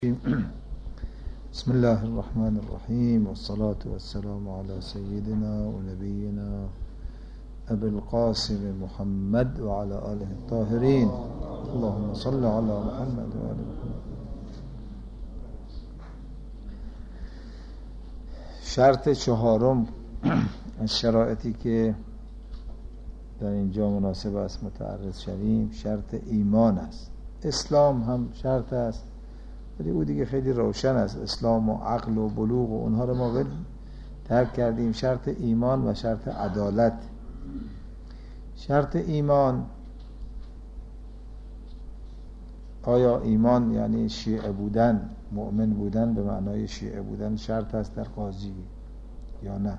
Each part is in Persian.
بسم الله الرحمن الرحيم والصلاة والسلام على سيدنا ونبينا أبي القاسم محمد وعلى آله الطاهرين. اللهم صل على محمد وآل محمد. شرط چهارم از شرایطی که در اینجا مناسب است متعرض شویم شرط ایمان است. اسلام هم شرط است، ولی او دیگه خیلی روشن است. اسلام و عقل و بلوغ و اونها رو ما ترک کردیم. شرط ایمان و شرط عدالت. شرط ایمان، آیا ایمان یعنی شیعه بودن، مؤمن بودن به معنای شیعه بودن شرط است در قاضی یا نه؟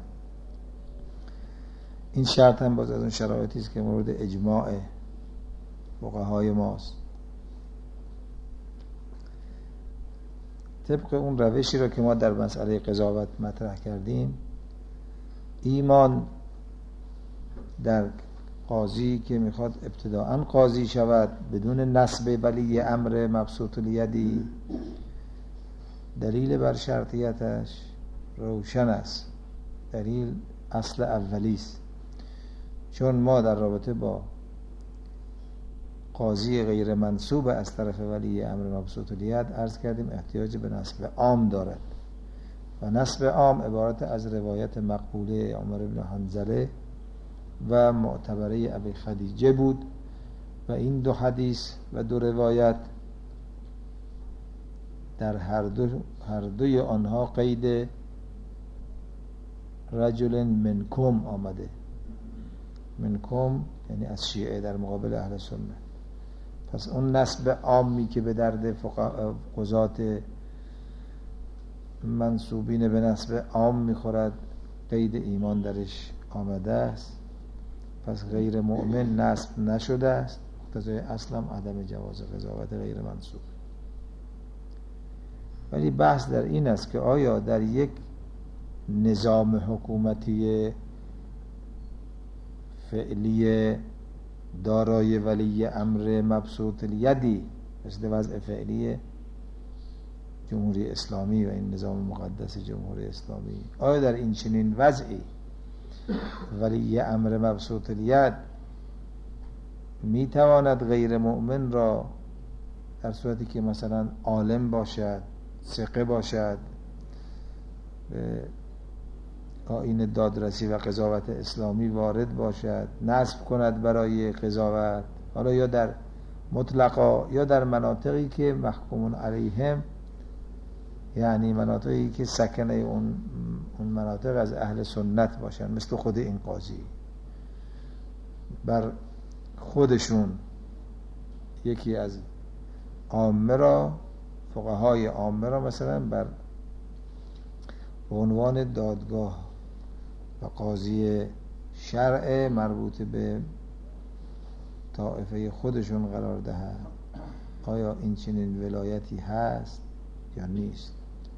این شرط هم باز از اون شرایطی است که مورد اجماع فقهای ماست. طبق اون روشی را که ما در مسئله قضاوت مطرح کردیم، ایمان در قاضی که میخواد ابتداءً قاضی شود بدون نسب ولی امر مبسوط الیدی، دلیل بر شرطیتش روشن است. دلیل اصل اولی است، چون ما در رابطه با قاضی غیر منصوب از طرف ولی امر مبسوط الید عرض کردیم احتیاج به نسب عام دارد و نسب عام عبارت از روایت مقبوله عمر بن حنظله و معتبره ابی خدیجه بود و این دو حدیث و دو روایت در هر دوی آنها قید رجل منکم آمده. منکم یعنی از شیعه در مقابل اهل سنت. پس اون نسب عامی که به درد قضات منصوبین به نسب عام میخورد قید ایمان درش آمده است. پس غیر مؤمن نسب نشده است. مقتضای اصلم عدم جواز قضاوت غیر منصوب. ولی بحث در این است که آیا در یک نظام حکومتی فعلی دارای ولی امر مبسوط الیدی مثل وضع فعلی جمهوری اسلامی و این نظام مقدس جمهوری اسلامی، آیا در این چنین وضعی ولی امر مبسوط الید میتواند غیر مؤمن را در صورتی که مثلا عالم باشد، ثقه باشد، آیین دادرسی و قضاوت اسلامی وارد باشد، نصب کند برای قضاوت، حالا یا در مطلقا یا در مناطقی که محکومون علیهم، یعنی مناطقی که سکنه اون مناطق از اهل سنت باشن، مثل خود این قاضی بر خودشون یکی از عامه را، فقهای عامه را مثلا بر عنوان دادگاه و قاضی شرع مربوط به طائفه خودشون قرار دهد. آیا این چنین ولایتی هست یا نیست؟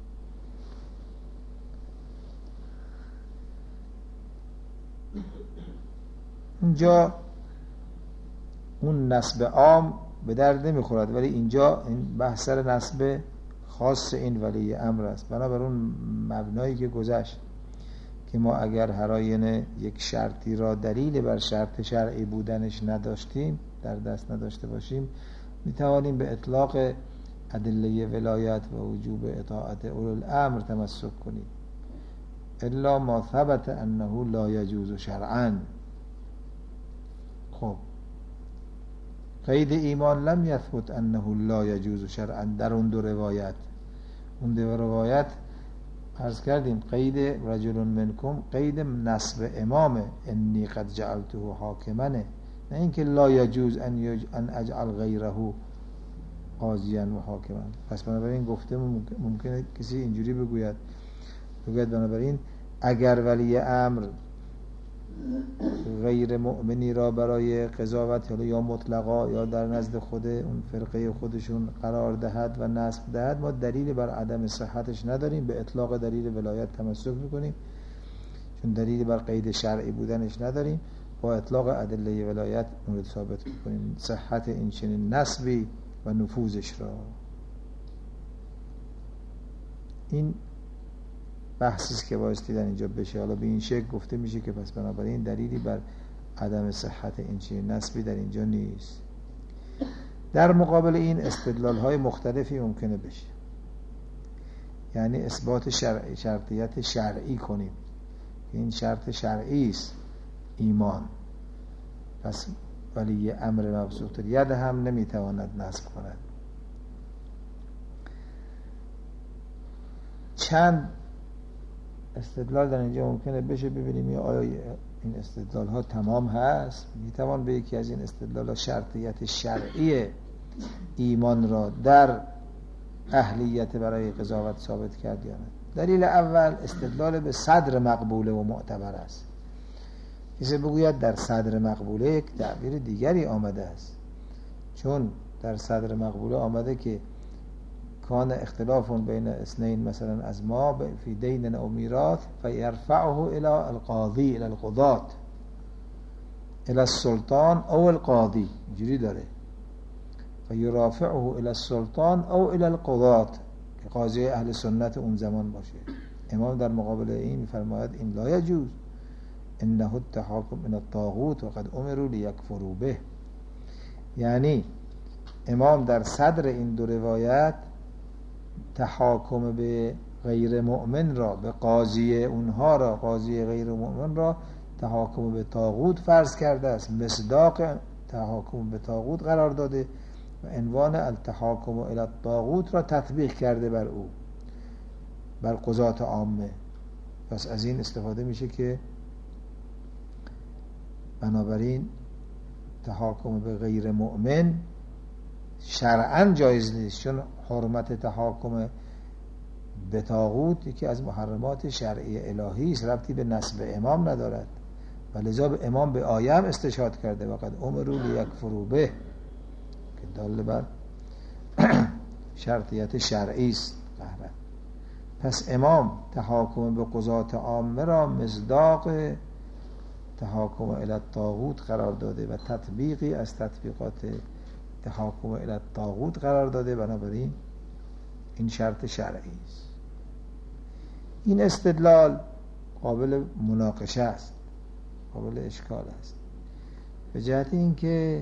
اینجا اون نسب عام به درد نمیخورد، ولی اینجا این بحث سر نسب خاص این ولی امر است. بنابر اون مبنایی که گذشت که ما اگر هر آینه یک شرطی را دلیل بر شرط شرعی بودنش نداشتیم، در دست نداشته باشیم، میتوانیم به اطلاق ادله ولایت و وجوب اطاعت اولو الامر تمسک کنیم، الا ما ثبت انه لا یجوز شرعا. خب قید ایمان لم یثبت انه لا یجوز شرعا در اون دو روایت. اون دو روایت عرض کردیم قید رجل منکم قید نسب امامه، انی قد جعلته حاکمنه، نه اینکه لا یجوز ان اجعل غیره قاضیا و حاکما. پس بنابراین گفته ممکنه کسی اینجوری بگوید بنابراین اگر ولی امر غیر مؤمنی را برای قضاوت یا مطلقا یا در نزد خود اون فرقه خودشون قرار دهد و نسب دهد، ما دلیل بر عدم صحتش نداریم، به اطلاق دلیل ولایت تمسک میکنیم، چون دلیل بر قید شرعی بودنش نداریم، با اطلاق ادله ولایت مورد ثابت میکنیم صحت این چنین نسبی و نفوذش را. این بحثی است که بایستی در اینجا بشه. حالا به این شکل گفته میشه که پس بنابراین دلیلی بر عدم صحت این چنین نسبی در اینجا نیست. در مقابل این استدلال های مختلفی ممکنه بشه، یعنی اثبات شرطیت شرعی کنیم، این شرط شرعی است ایمان، پس ولی امر مبسوط ید هم نمیتواند نصب کند. چند استدلال در اینجا ممکنه بشه، ببینیم آیا این استدلال ها تمام هست. میتوان به یکی از این استدلال ها شرطیت شرعی ایمان را در اهلیت برای قضاوت ثابت کرد یا نه. دلیل اول استدلال به صدر مقبوله و معتبر است. کسی بگوید در صدر مقبوله یک تعبیر دیگری آمده است، چون در صدر مقبوله آمده که کان اختلاف بین اثنین مثلا از ما فی دین او میراث فیرفعه الى القاضی الی القضات الی السلطان او القاضی، اینجوری داره، فیرافعه الی السلطان او الی القضات، که قاضی اهل سنت اون زمان باشه. امام در مقابل این میفرماید این لا یجوز، انه التحاکم الى الطاغوت و قد امروا لیکفروا به. یعنی امام در صدر این دو روایت تحاکم به غیر مؤمن را، به قاضی اونها را، قاضی غیر مؤمن را تحاکم به طاغوت فرض کرده است، مصداق تحاکم به طاغوت قرار داده و عنوان التحاکم الی الطاغوت را تطبیق کرده بر او، بر قضات عامه. پس از این استفاده میشه که بنابراین تحاکم به غیر مؤمن شرعاً جایز نیست، چون حرمت تحاکم به طاغوت یکی از محرمات شرعی الهی است، ربطی به نسب امام ندارد و لذا به امام به آیه هم استشهاد کرده و قد امروا لیکفروا به، که دال بر شرطیت شرعی است. پس امام تحاکم به قضات عامه را مصداق تحاکم الی الطاغوت قرار داده و تطبیقی از تطبیقات تحاکم الی الطاغوت قرار داده، بنابراین این شرط شرعی است. این استدلال قابل مناقشه است، قابل اشکال است، به جهت اینکه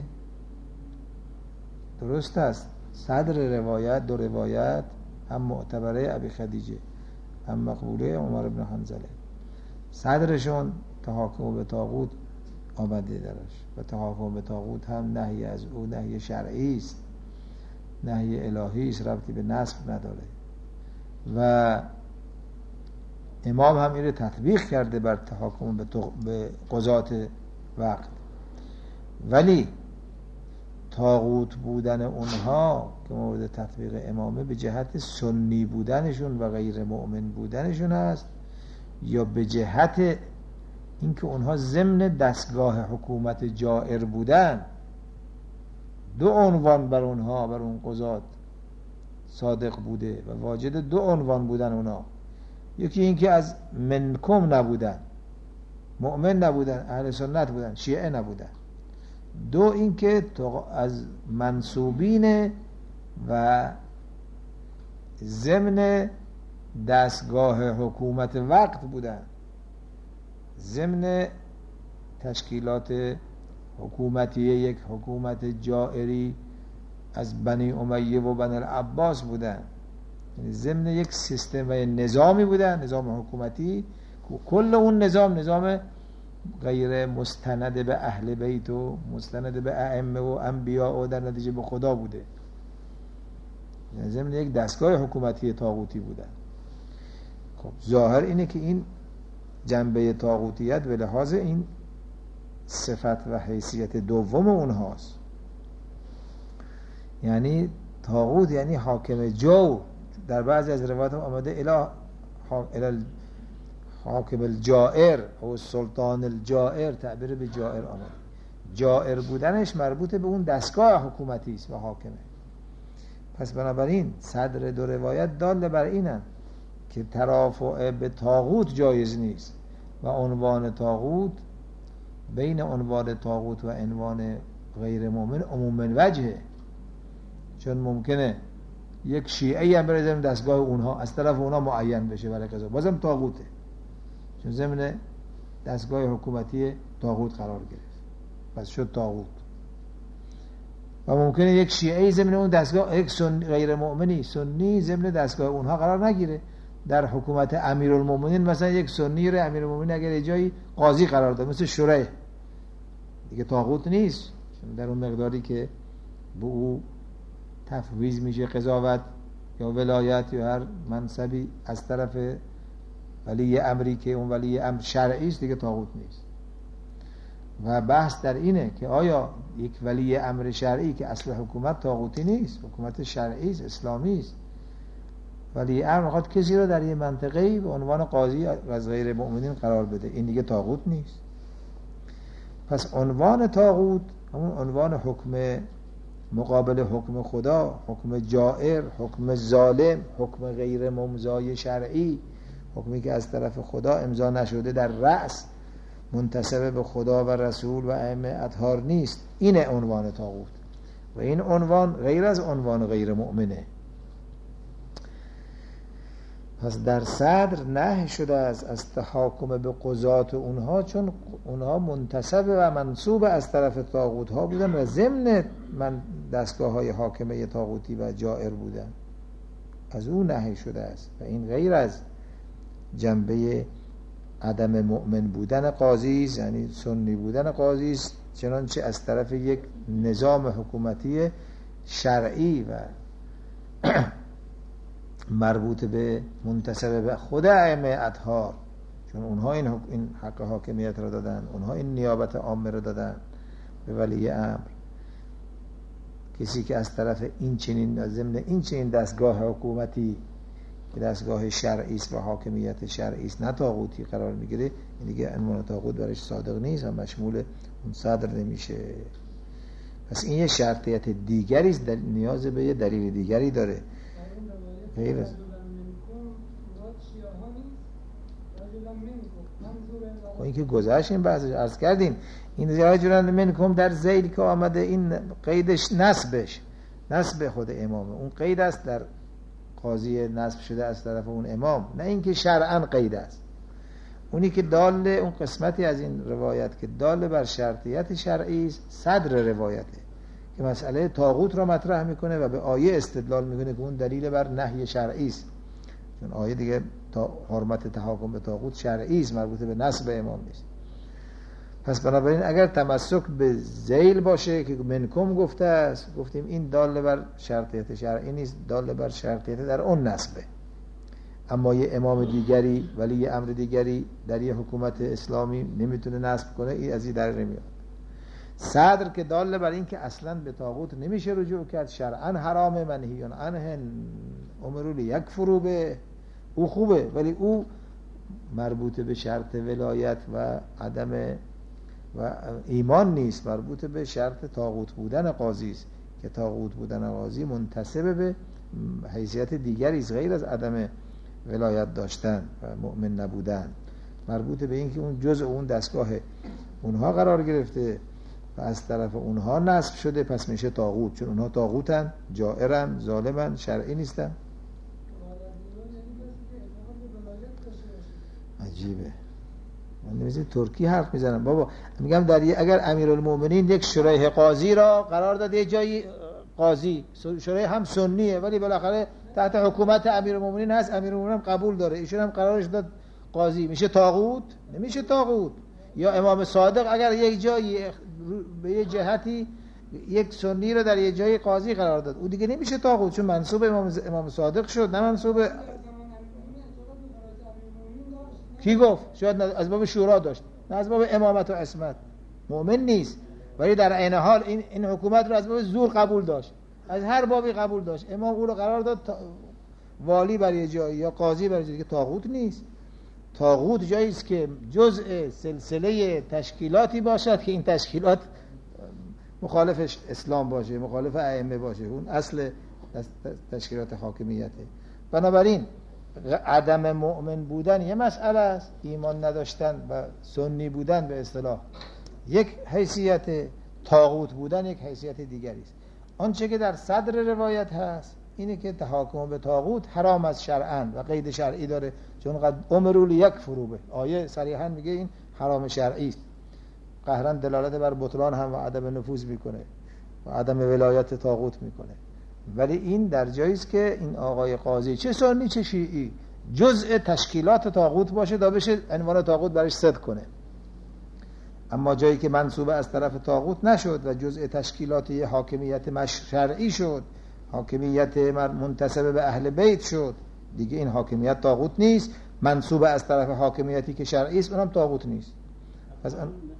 درست است صدر روایت، دو روایت هم معتبره ابی خدیجه هم مقبوله عمر بن حنظله، صدرشون تحاکم به طاغوت آمده درش و تحاکم به طاغوت هم نهی از او نهی شرعی است، نهی الهی است، ربطی به نسب نداره و امام هم این رو تطبیق کرده بر تحاکم به قضات وقت. ولی طاغوت بودن اونها که مورد تطبیق امامه به جهت سنی بودنشون و غیر مؤمن بودنشون است، یا به جهت اینکه اونها ضمن دستگاه حکومت جائر بودن، دو عنوان بر اونها، بر اون قضات صادق بوده و واجد دو عنوان بودن اونها، یکی اینکه از منکم نبودن، مؤمن نبودن، اهل سنت بودن، شیعه نبودن، دو اینکه از منسوبین و ضمن دستگاه حکومت وقت بودن، ضمن تشکیلات حکومتی یک حکومت جائری از بنی امیه و بنی العباس بودن، یعنی ضمن یک سیستم و نظامی بودن، نظام حکومتی، کل اون نظام غیر مستند به اهل بیت و مستند به ائمه و انبیا و در نتیجه به خدا بوده، یعنی ضمن یک دستگاه حکومتی طاغوتی بودن. خب ظاهر اینه که این جنبه طاغوتیت به لحاظ این صفت و حیثیت دوم اونهاست، یعنی طاغوت یعنی حاکم جو. در بعضی از روایات آمده الی حاکم الجائر او سلطان الجائر، تعبیر به جائر آمده. جائر بودنش مربوط به اون دستگاه حکومتی است و حاکمه. پس بنابراین صدر دو روایت دال بر اینن که ترافع به طاغوت جایز نیست و عنوان طاغوت بین عنوان طاغوت و عنوان غیر مؤمن عموم وجهه، چون ممکنه یک شیعه هم بره دستگاه اونها از طرف اونها معین بشه برای قضا، بازم طاغوته، چون ضمن دستگاه حکومتی طاغوت قرار گرفت، پس شد طاغوت. و ممکنه یک شیعه ضمن اون دستگاه، یک غیر مؤمنی سنی ضمن دستگاه اونها قرار نگیره. در حکومت امیرالمومنین مثلا یک سنی رو امیرالمومنین اگر جایی قاضی قرار داد مثل شریح، دیگه طاغوت نیست، در اون مقداری که به او تفویض میشه قضاوت یا ولایت یا هر منصبی از طرف ولی امری که اون ولی امر شرعی است، دیگه طاغوت نیست. و بحث در اینه که آیا یک ولی امر شرعی که اصل حکومت طاغوتی نیست، حکومت شرعی است، اسلامی است، ولی امر میخواد کسی رو در یه منطقه‌ای به عنوان قاضی از غیر مؤمنین قرار بده، این دیگه طاغوت نیست. پس عنوان طاغوت همون عنوان حکم مقابل حکم خدا، حکم جائر، حکم ظالم، حکم غیر ممضای شرعی، حکمی که از طرف خدا امضا نشده، در رأس منتسب به خدا و رسول و ائمه اطهار نیست، اینه عنوان طاغوت. و این عنوان غیر از عنوان غیر مؤمنه. پس در صدر نهی شده از تحاکم به قضات اونها، چون اونها منتسب و منسوب از طرف طاغوت ها بودن و ضمن من دستگاه های حاکمه طاغوتی و جائر بودن، از اون نهی شده است. و این غیر از جنبه عدم مؤمن بودن قاضی است، یعنی سنی بودن قاضی است، چنانچه از طرف یک نظام حکومتی شرعی و مربوط به منتسب به خود ائمه اطهار، چون اونها این حق حاکمیت را دادن، اونها این نیابت عامه را دادن به ولی امر. کسی که از طرف این چنین ضمن این چنین دستگاه حکومتی که دستگاه شرعی است و حاکمیت شرعی است نه طاغوتی قرار میگیره، این دیگه عنوان طاغوت برش صادق نیست و مشمول اون صدر نمیشه. پس این یه شرطیت دیگری است، نیاز به یه دلیل دیگری داره. غیر از این که گذشت این بحثش عرض کردیم، این رجلن منکم در ذیل که آمده، این قیدش نسب خود امامه، اون قید است در قاضی نسب شده از طرف اون امام، نه اینکه شرعاً قید است. اونی که دال، اون قسمتی از این روایت که دال بر شرطیت شرعی است صدر روایته که مسئله طاغوت را مطرح میکنه و به آیه استدلال میکنه که اون دلیل بر نهی شرعی است، چون آیه دیگه حرمت تحاکم به طاغوت شرعی است، مربوط به نسب امام نیست. پس بنابراین اگر تمسک به ذیل باشه که منکم گفته است، گفتیم این دال بر شرطیت شرعی نیست، دال بر شرطیت در اون نسبه. اما یه امام دیگری ولی امر دیگری در یه حکومت اسلامی نمیتونه نسب کنه، این از این در نمیاد. صدر که دال بر این که اصلا به طاغوت نمیشه رجوع کرد، شرعا حرام، منهیون عنه، امروا لیکفروا به، او خوبه ولی او مربوط به شرط ولایت و عدم و ایمان نیست، مربوط به شرط طاغوت بودن قاضی است که طاغوت بودن قاضی منتسب به حیثیت دیگری است غیر از عدم ولایت داشتن و مؤمن نبودن، مربوط به این که اون جزء اون دستگاه اونها قرار گرفته و از طرف اونها نصب شده، پس میشه طاغوت، چون اونها طاغوتن، جائرن، ظالمن، شرعی نیستن. عجیبه، من نمیزید ترکی حرف میزنم بابا، میگم در اگر امیرالمومنین یک شریح قاضی را قرار داد یه جایی قاضی، شریح هم سنیه ولی بالاخره تحت حکومت امیرالمومنین هست، امیرالمومنین هم قبول داره، ایشون هم قرارش داد قاضی، میشه طاغوت؟ نمیشه طاغوت. یا امام صادق اگر یک جایی به یه جهتی یک سنی رو در یه جایی قاضی قرار داد، او دیگه نمیشه طاغوت، چون منسوب امام صادق شد، نه منسوب. کی گفت؟ شاید از باب شورا داشت، نه از باب امامت و عصمت، مؤمن نیست ولی در عین حال این حکومت رو از باب زور قبول داشت، از هر بابی قبول داشت، امام او رو قرار داد والی بر یه جایی یا قاضی بر یه جایی، که طاغوت نیست. طاغوت جایی است که جزء سلسله تشکیلاتی باشد که این تشکیلات مخالف اسلام باشه، مخالف ائمه باشه، اون اصل تشکیلات حاکمیته. بنابراین عدم مؤمن بودن یه مسئله است، ایمان نداشتن و سنی بودن به اصطلاح یک حیثیت، طاغوت بودن یک حیثیت دیگری است. آنچه که در صدر روایت هست اینه که تحاکم به طاغوت حرام از شرعاً و قید شرعی داره، چون قد امروا لیکفروا به، آیه صریحاً میگه این حرام شرعی است. قهراً دلالت بر بطلان هم و عدم نفوذ میکنه و عدم ولایت طاغوت میکنه. ولی این در جایی است که این آقای قاضی چه سنی چه شیعی جزء تشکیلات طاغوت باشه تا بشه عنوان طاغوت برش صدق کنه. اما جایی که منصوبه از طرف طاغوت نشد و جزء تشکیلات یه حاکمیت شرعی شد، حاکمیت منتسبه به اهل بیت شد، دیگه این حاکمیت طاغوت نیست. منصوبه از طرف حاکمیتی که شرعی است اونم طاغوت نیست. پس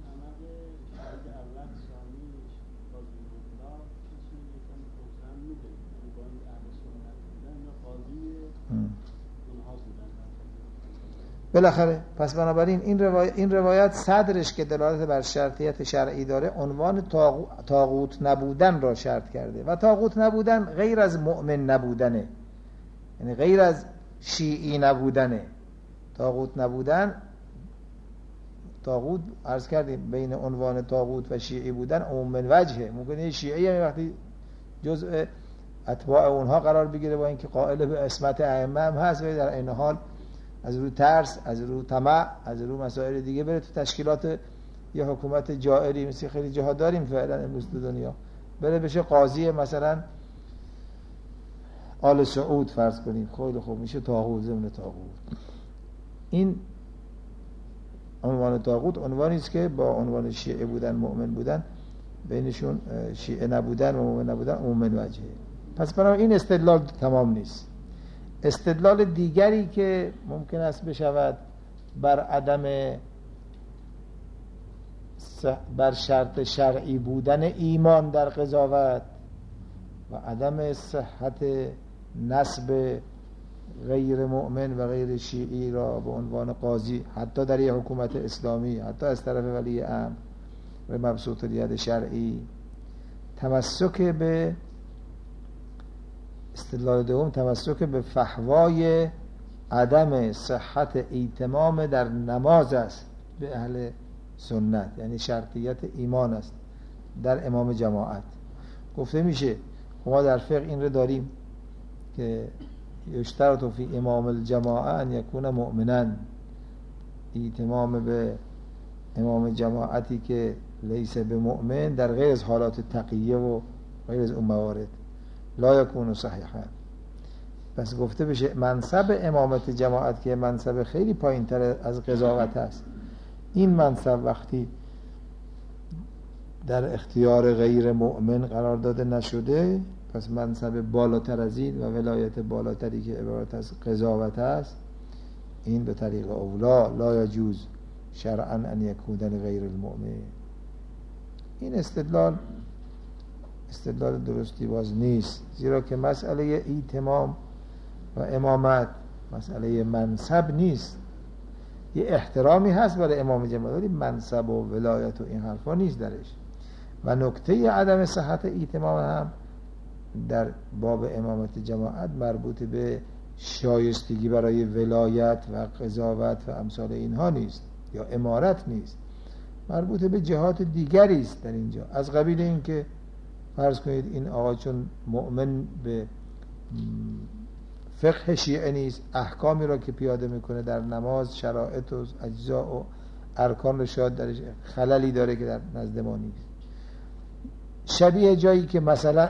بالاخره پس بنابراین این روایت صدرش که دلالت بر شرطیت شرعی داره عنوان طاغوت نبودن را شرط کرده و طاغوت نبودن غیر از مؤمن نبودنه، یعنی غیر از شیعی نبودنه. طاغوت نبودن، طاغوت عرض کردیم بین عنوان طاغوت و شیعی بودن عموم وجهه. ممکنه شیعی هم وقتی جزء اتباع اونها قرار بگیره با اینکه قائل به عصمت ائمه هم هست، ولی در این حال از روی ترس، از روی طمع، از روی مسائل دیگه بره تو تشکیلات یه حکومت جائری مثل خیلی جاها داریم فعلا امروز تو دنیا، بره بشه قاضی مثلا آل سعود فرض کنیم، خیلی خوب میشه طاغوت ضمن طاغوت. این عنوان طاغوت عنوانی است که با عنوان شیعه بودن مؤمن بودن بینشون شیعه نبودن و مؤمن نبودن عموم وجهه. پس برای این استدلال تمام نیست. استدلال دیگری که ممکن است بشود بر عدم بر شرط شرعی بودن ایمان در قضاوت و عدم صحت نسب غیر مؤمن و غیر شیعی را به عنوان قاضی حتی در یک حکومت اسلامی، حتی از طرف ولی امر و مبسوط الید شرعی، تمسک به استدلال دوم تمسک به فحوای عدم صحت ایتمام در نماز است به اهل سنت، یعنی شرطیت ایمان است در امام جماعت. گفته میشه ما در فقه این رو داریم که یشترط فی امام الجماعه ان یکون مؤمنا، ایتمام به امام جماعتی که لیس به مؤمن در غیر از حالات تقیه و غیر از اون موارد لا یکون صحیحا. پس گفته بشه منصب امامت جماعت که منصب خیلی پایین تر از قضاوت است، این منصب وقتی در اختیار غیر مؤمن قرار داده نشده، پس منصب بالاتر از این و ولایت بالاتری که عبارت از قضاوت است، این به طریق اولا لا یجوز شرعا ان یکون غیر المؤمن. این استدلال درستی باز نیست، زیرا که مسئله ایتمام و امامت مسئله منصب نیست. یه احترامی هست برای امام جماعت ولی منصب و ولایت و این حرفا نیست درش. و نکته عدم صحت ایتمام هم در باب امامت جماعت مربوط به شایستگی برای ولایت و قضاوت و امثال اینها نیست یا امارت نیست، مربوط به جهات دیگری است در اینجا، از قبیل این که فرض کنید این آقا چون مؤمن به فقه شیعه نیست، احکامی را که پیاده میکنه در نماز شرائط و اجزاء و ارکان رو شاید درش خللی داره که در نزد ما نیست. شبیه جایی که مثلا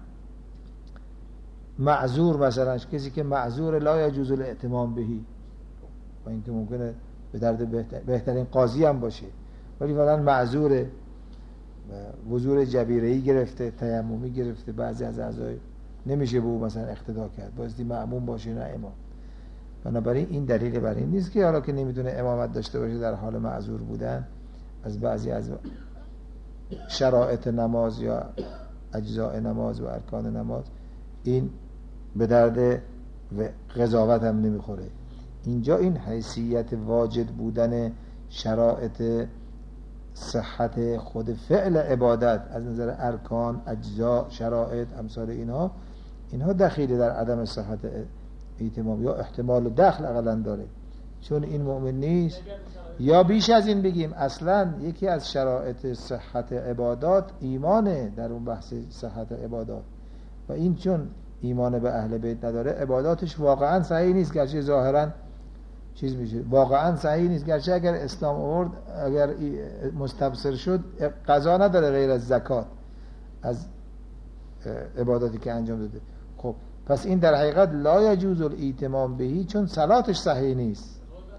معذور، مثلا کسی که معذور لا یجوز الائتمام بهی، و اینکه ممکنه به درد بهترین قاضی هم باشه ولی فعلا معذوره، وزور جبیره‌ای گرفته، تیممی گرفته، بعضی از اعضای نمیشه به او مثلا اقتدا کرد، بایستی مأموم باشه نه امام. بنابراین این دلیل بر این نیست که حالا که نمیتونه امامت داشته باشه در حال معذور بودن از بعضی از شرایط نماز یا اجزاء نماز و ارکان نماز این به درد قضاوت هم نمیخوره. اینجا این حیثیت واجد بودن شرایط صحت خود فعل عبادت از نظر ارکان، اجزاء، شرایط، امثال اینها دخیل در عدم صحت ایتمام یا احتمال دخل اقلا داره، چون این مؤمن نیست. یا بیش از این بگیم اصلا یکی از شرایط صحت عبادات ایمانه در اون بحث صحت عبادات، و این چون ایمان به اهل بیت نداره عباداتش واقعا صحیح نیست، گرچه ظاهرا چیز میشه، واقعا صحیح نیست. گرچه اگر اسلام آورد، اگر مستبصر شد، قضا نداره غیر از زکات، از عباداتی که انجام داده. خب پس این در حقیقت لا یجوز الایتمام بهی، چون صلاتش صحیح نیست.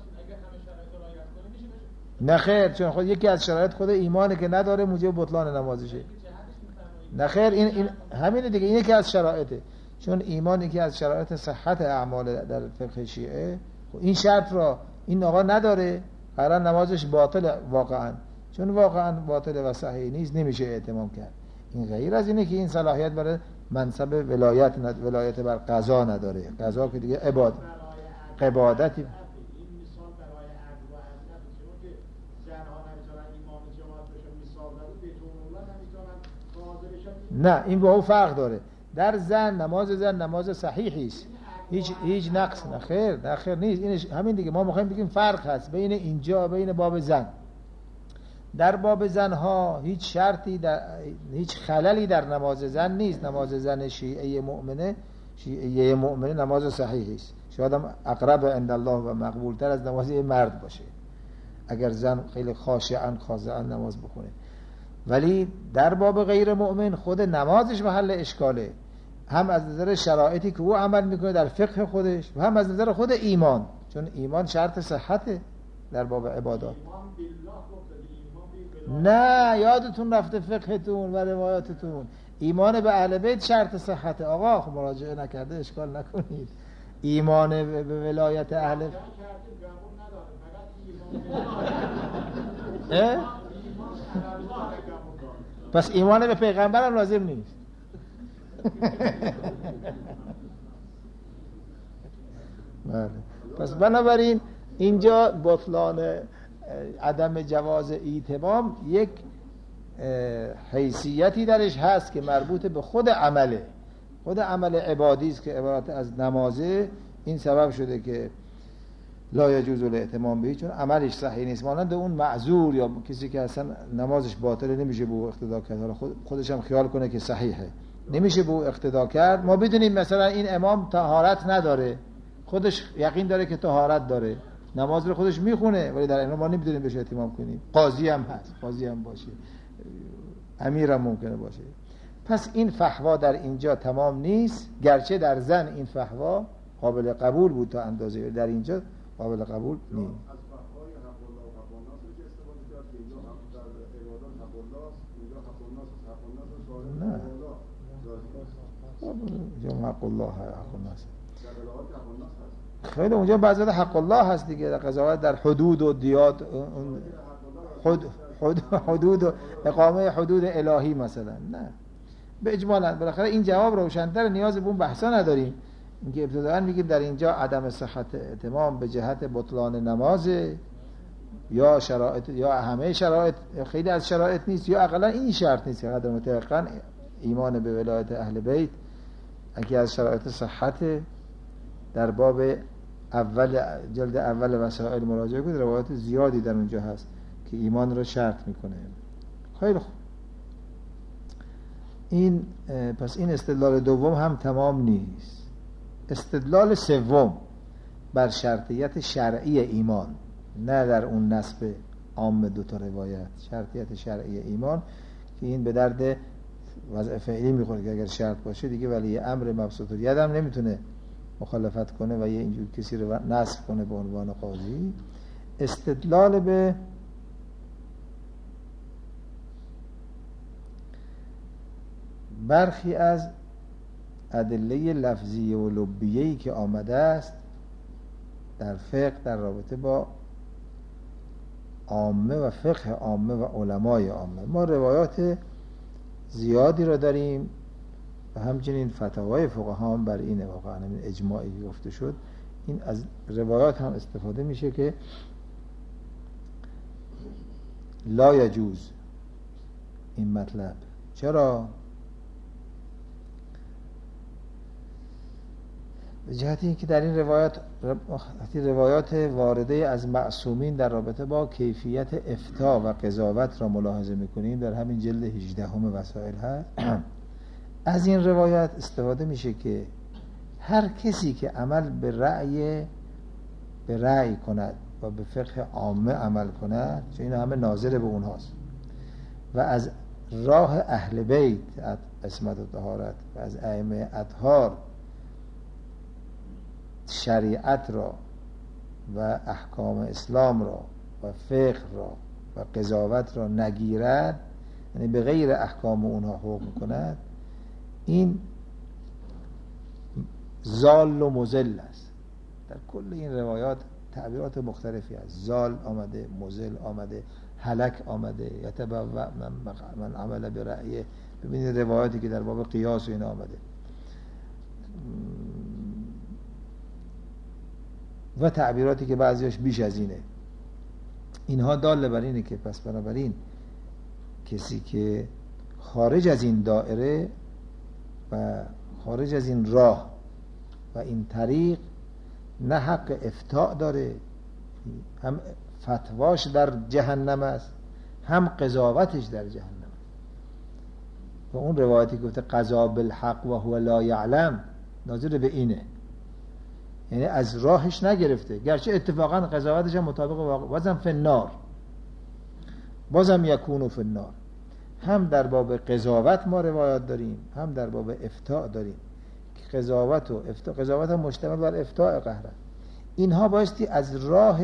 نه خیر، چون خود یکی از شرایط خود ایمانه که نداره موجب بطلان نمازشه. نه خیر، این همینه دیگه، این یکی از شرایطه. چون ایمان یکی از شرایط صحت اعمال در فقه شیعه، این شرط را این آقا نداره، قرار نمازش باطل واقعا. چون واقعا باطل و صحیح نیست نمیشه اعتمام کرد. این غیر از اینه که این صلاحیت برای منصب ولایت بر قضا نداره. قضا که دیگه عبادتی. نه، این با او فرق داره. در نماز زن نماز صحیحی است، هیچ نقص. نه خیر نیست. اینش همین دیگه، ما میخوایم بگیم فرق هست بین اینجا بین باب زن. در باب زن ها هیچ شرطی هیچ خللی در نماز زن نیست. نماز زن شیعه مؤمنه نماز صحیحی است، شاید هم اقرب عند الله و مقبول تر از نماز مرد باشه اگر زن خیلی خاشعاً نماز بخونه. ولی در باب غیر مؤمن خود نمازش محل اشکاله، هم از نظر شرایطی که او عمل میکنه در فقه خودش و هم از نظر خود ایمان، چون ایمان شرط صحته در باب عبادات. نه، یادتون رفته فقهتون و روایاتتون، ایمان به اهل بیت شرط صحته. آقا خب مراجعه نکرده اشکال نکنید. ایمان به ولایت اهل پس ایمان به پیغمبر هم لازم نیست. بله. پس بنابراین اینجا بطلان عدم جواز ایتمام یک حیثیتی درش هست که مربوط به خود عمله، خود عمل عبادی است که عبارت از نمازه. این سبب شده که لا یجوز الائتمام به، چون عملش صحیح نیست. مانند اون معذور یا کسی که اصلا نمازش باطله نمیشه به او اقتدا کرد، خودش هم خیال کنه که صحیحه، نمیشه به او اقتدا کرد. ما بدونیم مثلا این امام طهارت نداره، خودش یقین داره که طهارت داره، نماز رو خودش میخونه، ولی در این ما نمیدونیم بهش اهتمام کنیم. قاضی هم هست، قاضی هم باشه، امیر هم ممکنه باشه. پس این فحوا در اینجا تمام نیست، گرچه در زن این فحوا قابل قبول بود تا اندازه، در اینجا قابل قبول نیست. از فقهای حق الله و حق الناس رو که استفاده کرد که اینجا هم در عبادات حق الله است، اینجا حق الناس است، حق الناس است، نه اینجا حق الله حق الناس در ولایت حق الناس هست. خیلی اونجا بعضی حق الله هست دیگه، در قضاوت در حدود و دیات، حدود و اقامه حدود الهی مثلا. نه به اجمالا بالاخره این جواب روشن‌تر، نیاز به اون بحثا نداریم. اینکه ابتداً میگیم در اینجا عدم صحت اتمام به جهت بطلان نماز، یا شرایط یا همه شرایط، خیلی از شرایط نیست، یا اقلا این شرط نیست. قدر متأخرا ایمان به ولایت اهل بیت یکی از شرایط صحت. در باب اول جلد اول وسائل مراجعه کنید، روایات زیادی در اونجا هست که ایمان رو شرط میکنه. خیلی خوب، این پس این استدلال دوم هم تمام نیست. استدلال سوم بر شرطیت شرعی ایمان، نه در اون نسب عام دوتا روایت، شرطیت شرعی ایمان که این به درد وضع فعلی میخوره که اگر شرط باشه دیگه ولی امر مبسوط الید هم نمیتونه مخالفت کنه و یه اینجور کسی رو نصب کنه به عنوان قاضی. استدلال به برخی از ادله لفظی و لبیه‌ای که آمده است در فقه در رابطه با عامه و فقه عامه و علمای عامه. ما روایات زیادی را داریم و همچنین فتاوای فقها هم بر اینه. واقعا این اجماعی گفته شد، این از روایات هم استفاده میشه که لا یجوز این مطلب. چرا؟ به جهتی اینکه در این روایات وارده از معصومین در رابطه با کیفیت افتاء و قضاوت را ملاحظه میکنیم، در همین جلد 18 وسائل هست. از این روایت استفاده میشه که هر کسی که عمل به رأی کند و به فقه عامه عمل کند، چون این همه ناظر به اونهاست، و از راه اهل بیت عصمت و طهارت و از ائمه اطهار شریعت را و احکام اسلام را و فقه را و قضاوت را نگیرد، یعنی به غیر احکام اونها حکم کند، این زال و مزل است. در کل این روایات تعبیرات مختلفی است. زال آمده، مزل آمده، هلک آمده، یتبوأ من عمل برأیه. ببینید روایاتی که در باب قیاس و این آمده و تعبیراتی که بعضیش بیش از اینه. اینها دال بر اینه که پس بنابراین کسی که خارج از این دائره و خارج از این راه و این طریق نه حق افتاء داره، هم فتواش در جهنم است، هم قضاوتش در جهنم است. و اون روایتی که گفته قضا بالحق و هو لا یعلم ناظر به اینه، یعنی از راهش نگرفته، گرچه اتفاقا قضاوتش هم مطابق واقع، بازم فی النار، بازم یکونو فی النار. هم در باب قضاوت ما روایات داریم، هم در باب افتاء داریم که قضاوت و افتاء، قضاوت هم مشتمل بر افتاء قهرن. اینها بایستی از راه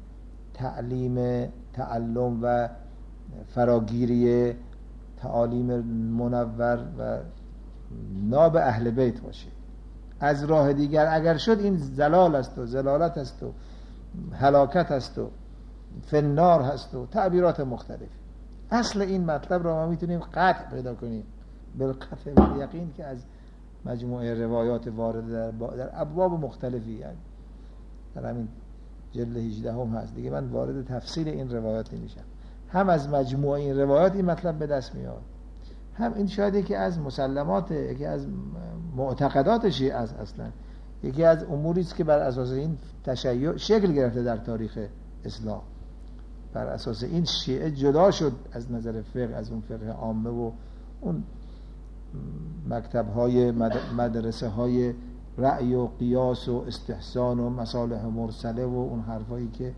تعلم و فراگیری تعالیم منور و ناب اهل بیت باشه. از راه دیگر اگر شد این زلال است و زلالت است و هلاکت است و فنار هست و تعبیرات مختلف. اصل این مطلب را ما میتونیم قطع پیدا کنیم بالقطع و یقین که از مجموعه روایات وارد در ابواب مختلفی، یعنی در همین جلد 18 هم هست دیگه، من وارد تفصیل این روایات نمیشم. هم از مجموعه این روایات این مطلب به دست میاد، هم این شاید یکی از مسلمات، یکی از معتقدات شیعه اصلا، یکی از اموری است که بر اساس این تشیع شکل گرفته در تاریخ اسلام. بر اساس این شیعه جدا شد از نظر فقه، از اون فقه عامه و اون مکتب‌های مدرسه‌های رأی و قیاس و استحسان و مصالح مرسله و اون حرفایی که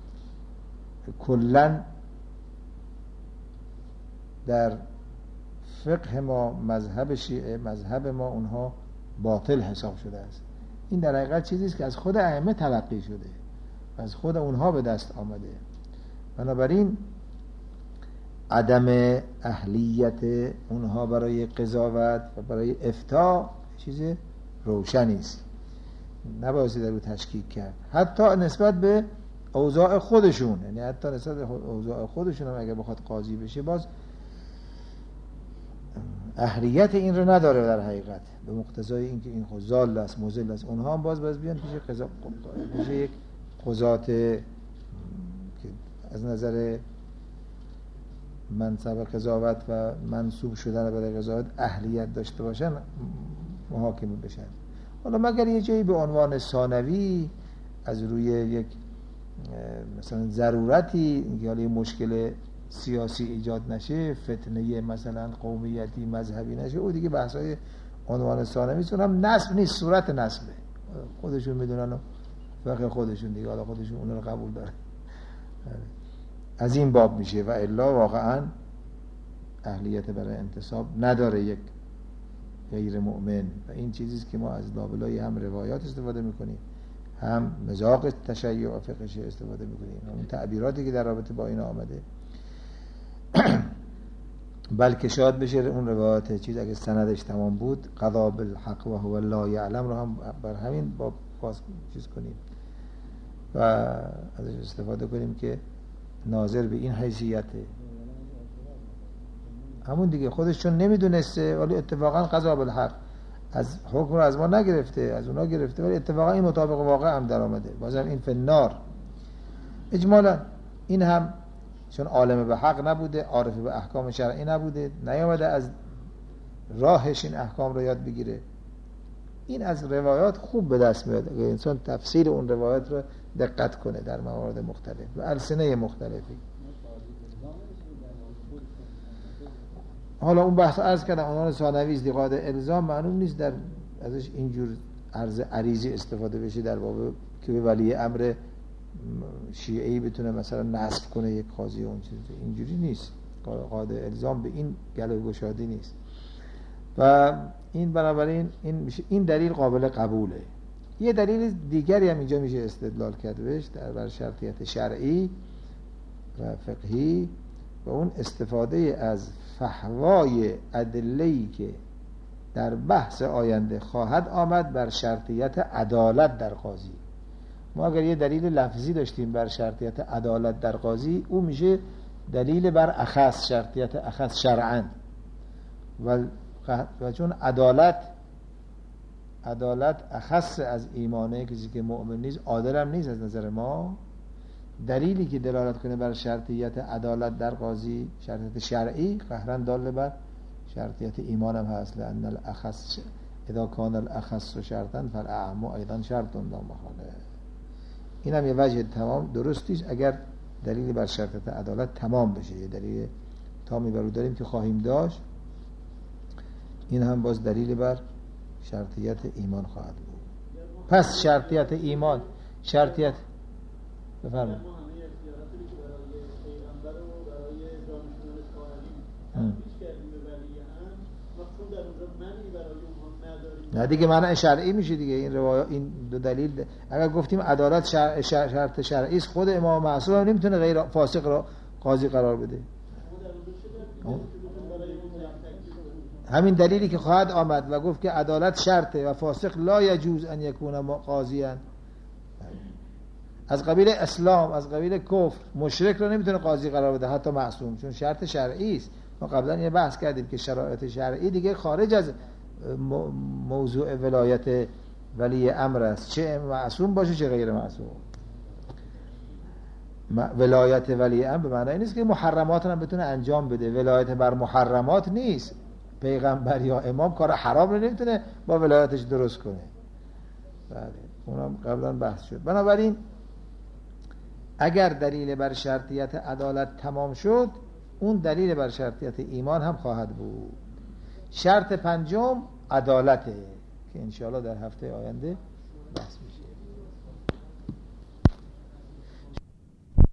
کلاً در فقه ما، مذهب شیعه، مذهب ما، اونها باطل حساب شده است. این در حقیقت چیزی است که از خود ائمه تلقی شده، از خود اونها به دست آمده. بنابراین عدم اهلیت اونها برای قضاوت و برای افتاء چیز روشنی است، نباید در رو تشکیک کرد، حتی نسبت به اوضاع خودشون، یعنی حتی نسبت به اوضاع خودشون هم اگر بخواد قاضی بشه باز اهلیت این رو نداره در حقیقت، به مقتضای اینکه این زال است، مضل است. اونها هم باز بیان پیش یک قضات که از نظر منصب قضاوت و منصوب شدن برای قضاوت اهلیت داشته باشن محاکمه بشن. حالا مگر یه جایی به عنوان ثانوی از روی یک مثلا ضرورتی یا یه مشکل سیاسی ایجاد نشه، فتنه مثلا قومیتی مذهبی نشه، او دیگه بحثای عنوان ثانوی چون هم نسب نیست، صورت نسبه، خودشون میدونن و فقه خودشون دیگه، حالا خودشون اون رو قبول داره، از این باب میشه. و الا واقعا اهلیت برای انتصاب نداره یک غیر مؤمن. و این چیزیست که ما از لابلای هم روایات استفاده میکنیم، هم مذاق تشیع و فقهش استفاده میکنیم، اون تعبیراتی که در رابطه با این آمده. بلکه شاید بشه اون روایات چیز اگه سندش تمام بود، قضا بالحق و هو لا یعلم رو هم بر همین باب باز چیز کنیم و ازش استفاده کنیم که ناظر به این حیثیته. همون دیگه خودش چون نمیدونسته، ولی اتفاقا قضا بالحق از حکم رو از ما نگرفته، از اونا گرفته، ولی اتفاقا این مطابق واقع هم در آمده. بازم این فنار اجمالا این هم چون عالم به حق نبوده، عارف به احکام شرعی نبوده، نیامده از راهش این احکام رو یاد بگیره. این از روایات خوب به دست میاد اگه انسان تفسیر اون روایات رو دقت کنه در موارد مختلف و السنه مختلفی. حالا اون بحث عرض کردم عنوان ثانوی ازدیقاق الزام معلوم نیست در ازش اینجور عرض عریضی استفاده بشه در باب که به ولی امر شیعی بتونه مثلا نصب کنه یک قاضی اون چیز، اینجوری نیست. قاعده الزام به این گلو گشادی نیست و این بنابراین این دلیل قابل قبوله. یه دلیل دیگری هم اینجا میشه استدلال کرد بهش در بر شرطیت شرعی و فقهی و اون استفاده از فحوای ادله‌ای که در بحث آینده خواهد آمد بر شرطیت عدالت در قاضی. ما اگر یه دلیل لفظی داشتیم بر شرطیت عدالت در قاضی، او میشه دلیل بر اخص، شرطیت اخص شرعاً و چون عدالت اخص از ایمانه، کسی که مؤمن نیست عادل هم نیست از نظر ما. دلیلی که دلالت کنه بر شرطیت عدالت در قاضی شرطیت شرعی قهراً دال بر شرطیت ایمان هم هست. لأن الاخص اذا کان الاخص شرطاً فالاعم ایضا شرط لا محاله. این هم یه وجه تمام درستیش اگر دلیلی بر شرطیت عدالت تمام بشه. یه دلیل تامی برو داریم که خواهیم داشت، این هم باز دلیل بر شرطیت ایمان خواهد بود. پس شرطیت ایمان شرطیت بفرمایید. نه دیگه معنی شرعی میشه دیگه این روایات، این دو دلیل. اگر گفتیم عدالت شرط شرعی است، خود امام معصوم هم نمیتونه غیر فاسق را قاضی قرار بده. همین دلیلی که خواهد آمد و گفت که عدالت شرطه و فاسق لا یجوز ان یکون قاضیان، از قبیل اسلام، از قبیل کفر، مشرک رو نمیتونه قاضی قرار بده حتی معصوم، چون شرط شرعی است. ما قبلا یه بحث کردیم که شرایط شرعی دیگه خارج از موضوع ولایت ولی امر است، چه معصوم باشه چه غیر معصوم. ولایت ولی امر به معنی نیست که محرمات هم بتونه انجام بده. ولایت بر محرمات نیست. پیغمبر یا امام کار حرام رو نمیتونه با ولایتش درست کنه. بله اونم قبلا بحث شد. بنابراین اگر دلیل بر شرطیت عدالت تمام شد، اون دلیل بر شرطیت ایمان هم خواهد بود. شرط پنجم عدالته که انشاءالله در هفته آینده بحث